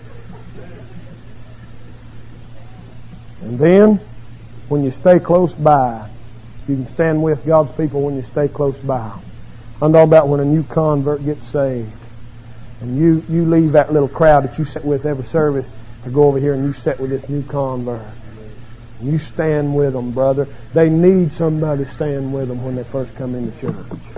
S1: And then, when you stay close by, you can stand with God's people when you stay close by. I'm talking about when a new convert gets saved. And you, you leave that little crowd that you sit with every service to go over here and you sit with this new convert. And you stand with them, brother. They need somebody to stand with them when they first come into church.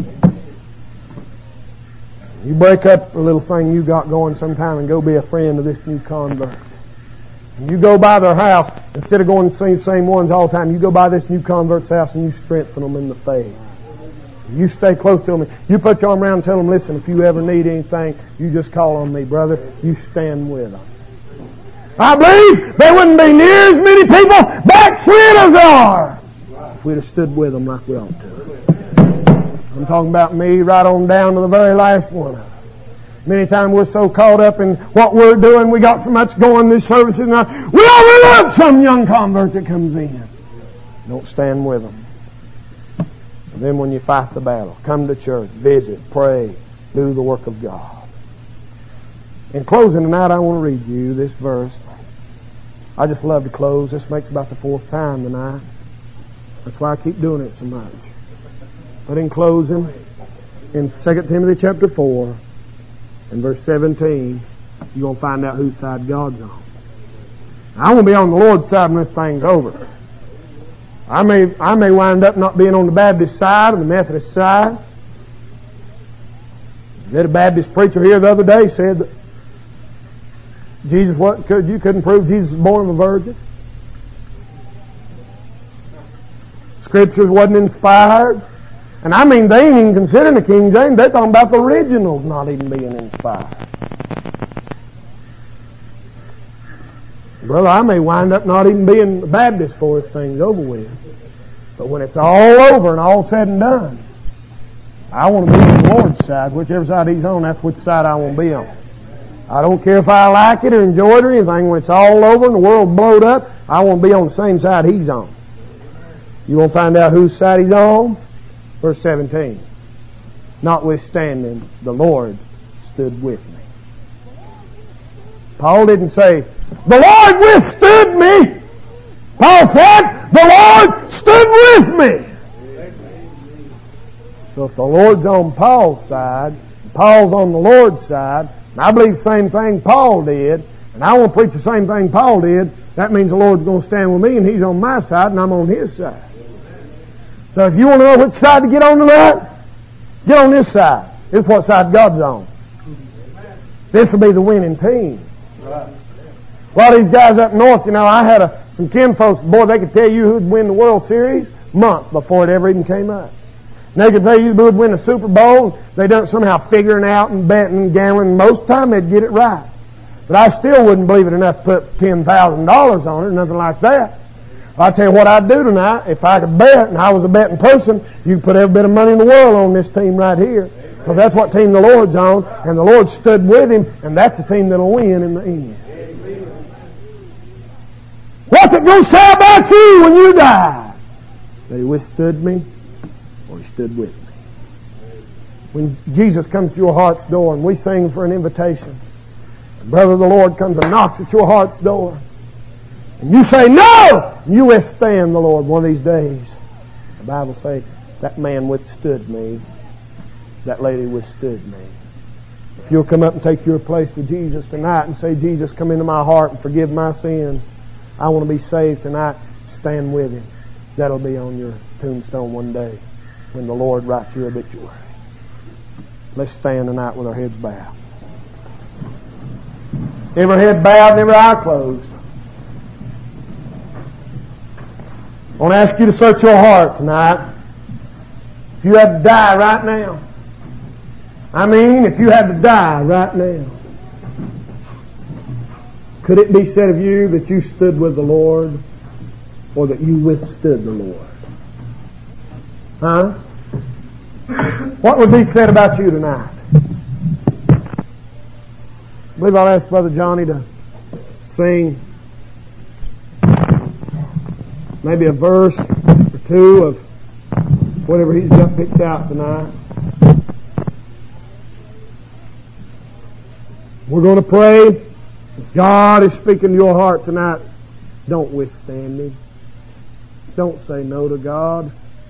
S1: You break up a little thing you got going sometime and go be a friend of this new convert. And you go by their house, instead of going to see the same ones all the time, you go by this new convert's house and you strengthen them in the faith. You stay close to them. You put your arm around and tell them, listen, if you ever need anything, you just call on me, brother. You stand with them. I believe there wouldn't be near as many people backslid as there are if we'd have stood with them like we ought to. I'm talking about me right on down to the very last one of them. Many times we're so caught up in what we're doing, we got so much going these services, and we overlook some young convert that comes in. Don't stand with them. And then when you fight the battle, come to church, visit, pray, do the work of God. In closing tonight, I want to read you this verse. I just love to close. This makes about the fourth time tonight. That's why I keep doing it so much. But in closing, in Second Timothy chapter four, in verse seventeen, you're going to find out whose side God's on. I want to be on the Lord's side when this thing's over. I may, I may wind up not being on the Baptist side or the Methodist side. We had a Baptist preacher here the other day said that Jesus, what could you couldn't prove Jesus was born of a virgin. Scriptures wasn't inspired. And I mean, they ain't even considering the King James. They're talking about the originals not even being inspired. Brother, I may wind up not even being a Baptist before this thing's over with. But when it's all over and all said and done, I want to be on the Lord's side. Whichever side He's on, that's which side I want to be on. I don't care if I like it or enjoy it or anything. When it's all over and the world blowed up, I want to be on the same side He's on. You want to find out whose side He's on? Verse seventeen. Notwithstanding, the Lord stood with me. Paul didn't say, the Lord withstood me. Paul said, the Lord stood with me. So if the Lord's on Paul's side, Paul's on the Lord's side, and I believe the same thing Paul did, and I want to preach the same thing Paul did, that means the Lord's going to stand with me and He's on my side and I'm on His side. So if you want to know which side to get on tonight, get on this side. This is what side God's on. This will be the winning team. A lot of these guys up north, you know, I had a, some kinfolks, boy, they could tell you who'd win the World Series months before it ever even came up. And they could tell you who would win the Super Bowl. They done somehow figuring out and betting and gambling. Most of the time they'd get it right. But I still wouldn't believe it enough to put ten thousand dollars on it, nothing like that. I'll tell you what I'd do tonight. If I could bet, and I was a betting person, you could put every bit of money in the world on this team right here. Because that's what team the Lord's on. And the Lord stood with him, and that's the team that'll win in the end. What's it going to say about you when you die? That He withstood me, or He stood with me. When Jesus comes to your heart's door, and we sing for an invitation, and brother, the Lord comes and knocks at your heart's door, and you say, no! You withstand the Lord one of these days. The Bible says, that man withstood me. That lady withstood me. If you'll come up and take your place with Jesus tonight and say, Jesus, come into my heart and forgive my sins. I want to be saved tonight. Stand with Him. That'll be on your tombstone one day when the Lord writes your obituary. Let's stand tonight with our heads bowed. Every head bowed and every eye closed. I want to ask you to search your heart tonight. If you had to die right now, I mean, if you had to die right now, could it be said of you that you stood with the Lord or that you withstood the Lord? Huh? What would be said about you tonight? I believe I'll ask Brother Johnny to sing maybe a verse or two of whatever he's got picked out tonight. We're going to pray. If God is speaking to your heart tonight, don't withstand Him. Don't say no to God.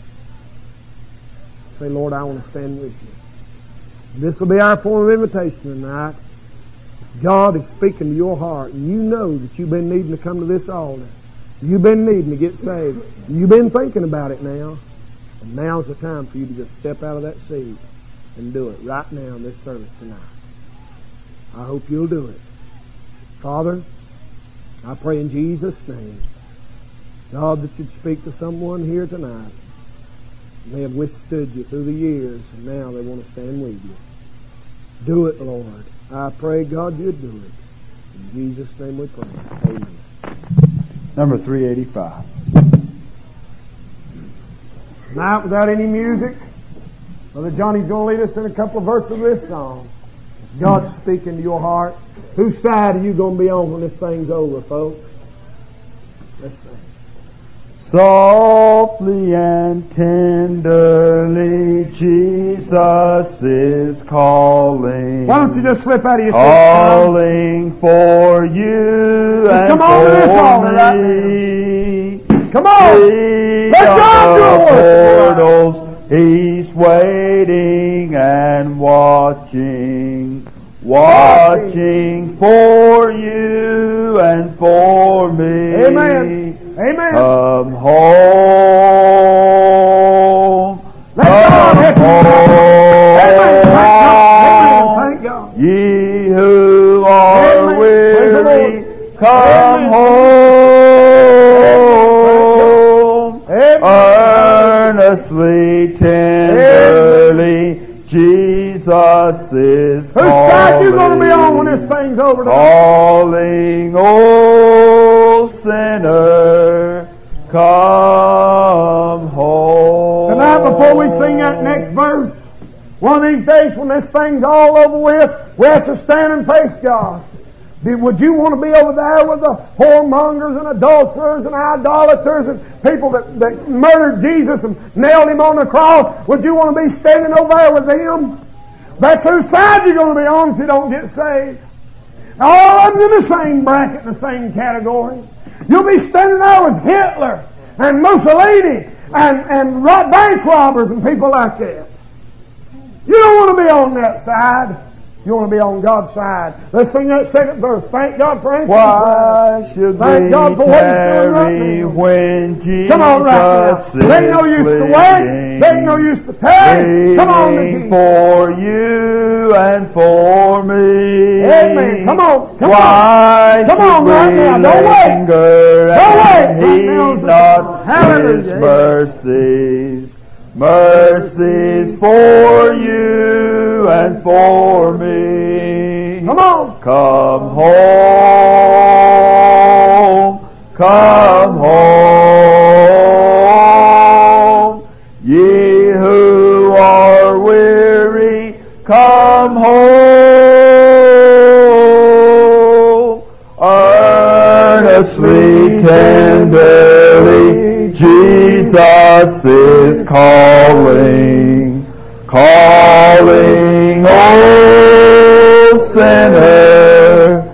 S1: Say, Lord, I want to stand with you. This will be our form of invitation tonight. If God is speaking to your heart, and you know that you've been needing to come to this altar. You've been needing to get saved. You've been thinking about it now. And now's the time for you to just step out of that seat and do it right now in this service tonight. I hope you'll do it. Father, I pray in Jesus' name, God, that you'd speak to someone here tonight. They have withstood you through the years, and now they want to stand with you. Do it, Lord. I pray, God, you'd do it. In Jesus' name we pray. Amen.
S2: Number three eighty-five.
S1: Now, without any music, Brother Johnny's going to lead us in a couple of verses of this song. God's speaking to your heart. Whose side are you going to be on when this thing's over, folks? Let's sing.
S2: Softly and tenderly Jesus is calling.
S1: Why don't you just slip out of your seat?
S2: Calling for you
S1: just
S2: and
S1: come on
S2: for
S1: to this altar right now. Come on. Let God do it.
S2: Portals, He's waiting and watching. Watching for you and for me.
S1: Amen. Amen.
S2: Come home.
S1: Let God
S2: Come home.
S1: Amen. Thank God.
S2: Ye who are
S1: Amen.
S2: weary, come
S1: Amen.
S2: home.
S1: Amen.
S2: Earnestly, tenderly, Jesus is
S1: Whose
S2: calling.
S1: side you going to be on when this thing's over tonight?
S2: Calling, oh sinner, come home.
S1: Tonight, before we sing that next verse, one of these days when this thing's all over with, we have to stand and face God. Would you want to be over there with the whoremongers and adulterers and idolaters and people that, that murdered Jesus and nailed Him on the cross? Would you want to be standing over there with them? That's whose side you're going to be on if you don't get saved. All of them in the same bracket, in the same category. You'll be standing there with Hitler and Mussolini and, and bank robbers and people like that. You don't want to be on that side. You want to be on God's side. Let's sing that second verse. Thank God for answering
S2: Why should
S1: Thank
S2: we
S1: God for what He's doing right
S2: tarry
S1: now.
S2: when Jesus
S1: Come on right now. There ain't no use to wait. There ain't no use to tarry. Come on to Jesus.
S2: For you and for me.
S1: Amen. Come on. Come
S2: Why
S1: on. Come on right now. Don't wait. Don't wait.
S2: Heed not His
S1: Hallelujah.
S2: mercies. Mercies for you and for me.
S1: Come on.
S2: Come home. Come home. Ye who are weary, come home. Earnestly, tenderly, Jesus is calling, calling, oh sinner,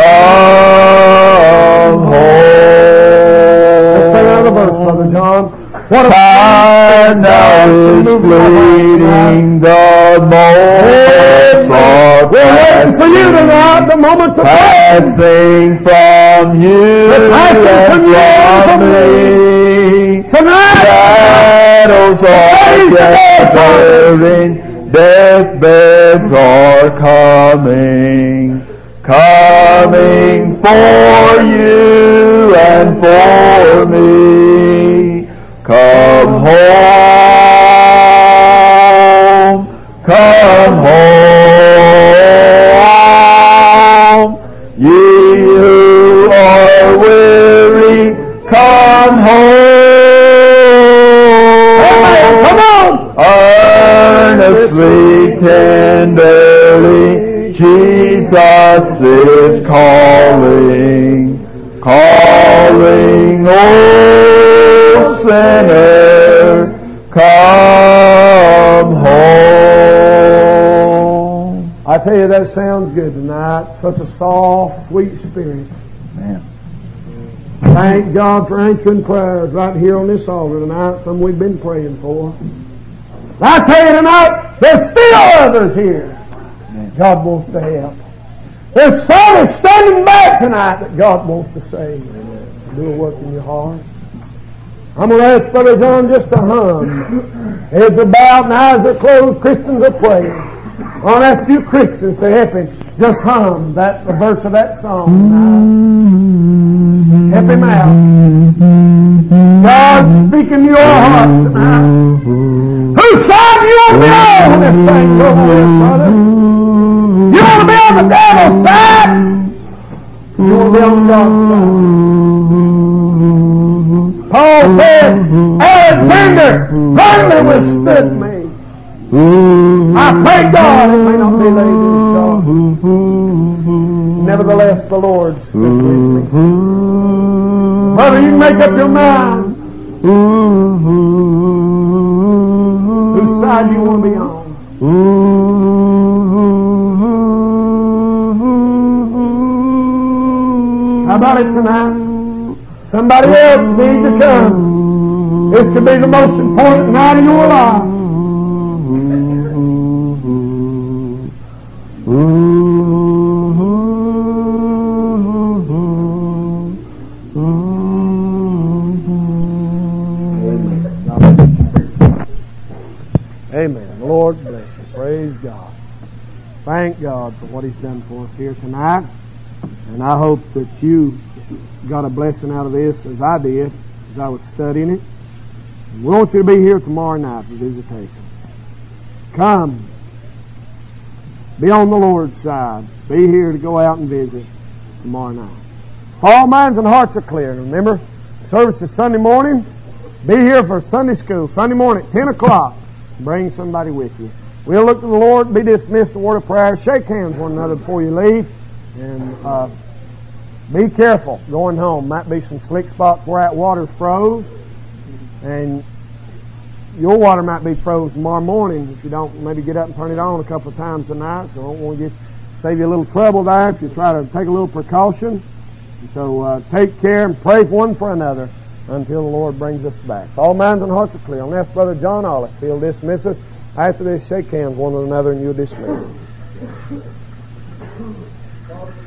S2: come home.
S1: Let's sing another verse, Brother John. What a
S2: time now is fleeting, the moments are
S1: We're waiting for you tonight, the moments of
S2: passing from you
S1: passing from you
S2: and from me.
S1: tonight.
S2: Shadows are gathering, deathbeds are coming, coming for you and for me. Come home, come home. tenderly, tenderly, Jesus is calling, calling, oh sinner, come home.
S1: I tell you, that sounds good tonight. Such a soft, sweet spirit.
S2: Man.
S1: Thank God for answering prayers right here on this altar tonight, some we've been praying for. I tell you tonight, there's still others here God wants to help. There's some standing back tonight that God wants to save. Do a work in your heart. I'm going to ask Brother John just to hum. Heads are bowed and eyes are closed. Christians are praying. I want to ask you Christians to help him just hum that the verse of that song tonight. Help him out. God's speaking to your heart tonight. Whose side do you want to be on when this thing goes with, brother? You want to be on the devil's side? You want to be on God's side? Paul said, Alexander firmly withstood me. I pray God it may not be laid to his charge. Nevertheless, the Lord stood with me. Brother, you can make up your mind. Whose side do you want to be on? How about it tonight? Somebody else needs to come. This could be the most important night of your life. Amen. The Lord bless you. Praise God. Thank God for what He's done for us here tonight. And I hope that you got a blessing out of this as I did, as I was studying it. And we want you to be here tomorrow night for visitation. Come. Be on the Lord's side. Be here to go out and visit tomorrow night. All minds and hearts are clear. Remember, the service is Sunday morning. Be here for Sunday school, Sunday morning at ten o'clock. Bring somebody with you. We'll look to the Lord, be dismissed, a word of prayer. Shake hands one another before you leave. And uh, be careful going home. Might be some slick spots where that water's froze. And your water might be froze tomorrow morning if you don't maybe get up and turn it on a couple of times tonight. So I don't want to get, save you a little trouble there if you try to take a little precaution. So uh, take care and pray one for another until the Lord brings us back. All minds and hearts are clear. I'll ask Brother John Ollis to dismiss us. After this, shake hands one with another and you'll dismiss.